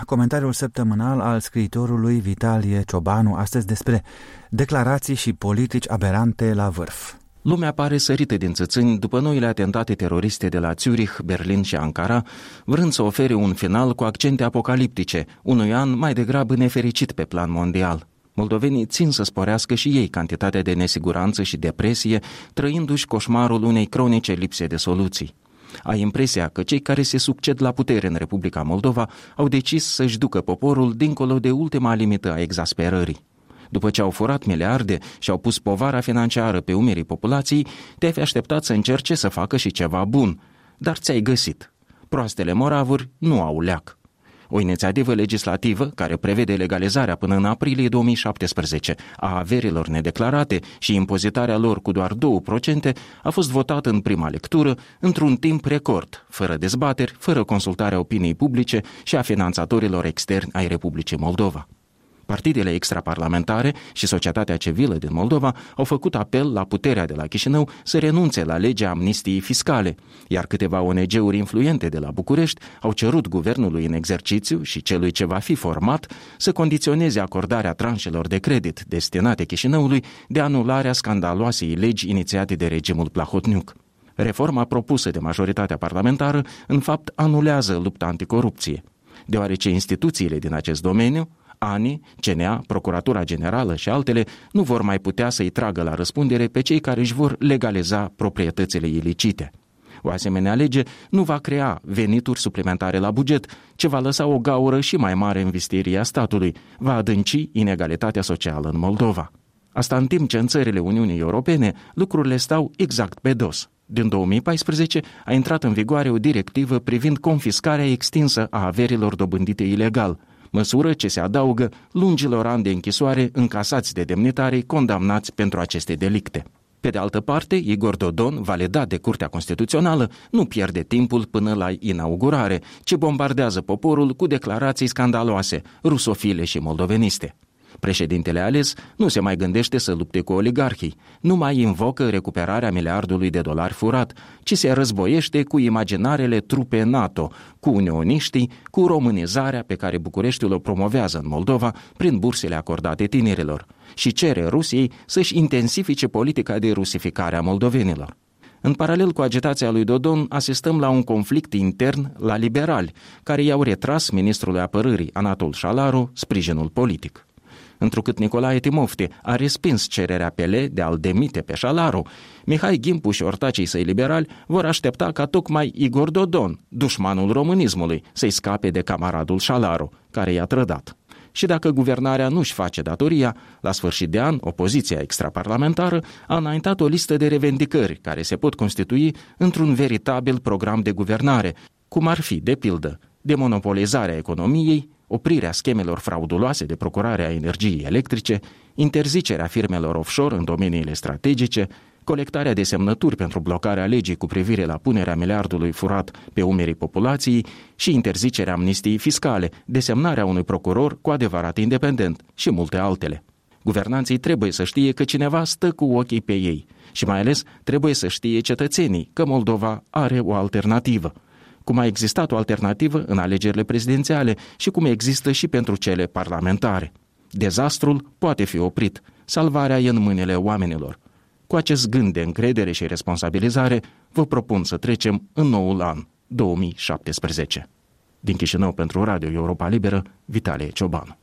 Comentariul săptămânal al scriitorului Vitalie Ciobanu, astăzi despre declarații și politici aberante la vârf. Lumea pare sărită din țățâni după noile atentate teroriste de la Zurich, Berlin și Ankara, vrând să ofere un final cu accente apocaliptice, unui an mai degrabă nefericit pe plan mondial. Moldovenii țin să sporească și ei cantitatea de nesiguranță și depresie, trăindu-și coșmarul unei cronice lipse de soluții. Ai impresia că cei care se succed la putere în Republica Moldova au decis să-și ducă poporul dincolo de ultima limită a exasperării. După ce au furat miliarde și au pus povara financiară pe umerii populației, te-ai fi așteptat să încerce să facă și ceva bun, dar ți-ai găsit. Proastele moravuri nu au leac. O inițiativă legislativă care prevede legalizarea până în aprilie 2017 a averilor nedeclarate și impozitarea lor cu doar 2% a fost votată în prima lectură într-un timp record, fără dezbateri, fără consultarea opiniei publice și a finanțatorilor externi ai Republicii Moldova. Partidele extraparlamentare și societatea civilă din Moldova au făcut apel la puterea de la Chișinău să renunțe la legea amnistiei fiscale, iar câteva ONG-uri influente de la București au cerut guvernului în exercițiu și celui ce va fi format să condiționeze acordarea tranșelor de credit destinate Chișinăului de anularea scandaloasei legi inițiate de regimul Plahotniuc. Reforma propusă de majoritatea parlamentară, în fapt, anulează lupta anticorupție, deoarece instituțiile din acest domeniu, ANI, CNA, Procuratura Generală și altele, nu vor mai putea să-i tragă la răspundere pe cei care își vor legaliza proprietățile ilicite. O asemenea lege nu va crea venituri suplimentare la buget, ci va lăsa o gaură și mai mare în vistieria statului, va adânci inegalitatea socială în Moldova. Asta în timp ce în țările Uniunii Europene lucrurile stau exact pe dos. Din 2014 a intrat în vigoare o directivă privind confiscarea extinsă a averilor dobândite ilegal, măsură ce se adaugă lungilor ani de închisoare încasați de demnitarii condamnați pentru aceste delicte. Pe de altă parte, Igor Dodon, validat de Curtea Constituțională, nu pierde timpul până la inaugurare, ci bombardează poporul cu declarații scandaloase, rusofile și moldoveniste. Președintele ales nu se mai gândește să lupte cu oligarhii, nu mai invocă recuperarea miliardului de dolari furat, ci se războiește cu imaginarele trupe NATO, cu unioniștii, cu românizarea pe care Bucureștiul o promovează în Moldova prin bursele acordate tinerilor și cere Rusiei să-și intensifice politica de rusificare a moldovenilor. În paralel cu agitația lui Dodon, asistăm la un conflict intern la liberali, care i-au retras ministrului apărării, Anatol Șalaru, sprijinul politic. Întrucât Nicolae Timofte a respins cererea PL de a-l demite pe Șalaru, Mihai Gimpu și ortacii săi liberali vor aștepta ca tocmai Igor Dodon, dușmanul românismului, să-i scape de camaradul Șalaru, care i-a trădat. Și dacă guvernarea nu-și face datoria, la sfârșit de an, opoziția extraparlamentară a înaintat o listă de revendicări care se pot constitui într-un veritabil program de guvernare, cum ar fi, de pildă, demonopolizarea economiei, oprirea schemelor frauduloase de procurare a energiei electrice, interzicerea firmelor offshore în domeniile strategice, colectarea de semnături pentru blocarea legii cu privire la punerea miliardului furat pe umerii populației și interzicerea amnistiei fiscale, desemnarea unui procuror cu adevărat independent și multe altele. Guvernanții trebuie să știe că cineva stă cu ochii pe ei și mai ales trebuie să știe cetățenii că Moldova are o alternativă, cum a existat o alternativă în alegerile prezidențiale și cum există și pentru cele parlamentare. Dezastrul poate fi oprit, salvarea e în mâinile oamenilor. Cu acest gând de încredere și responsabilizare, vă propun să trecem în noul an, 2017. Din Chișinău pentru Radio Europa Liberă, Vitalie Ciobanu.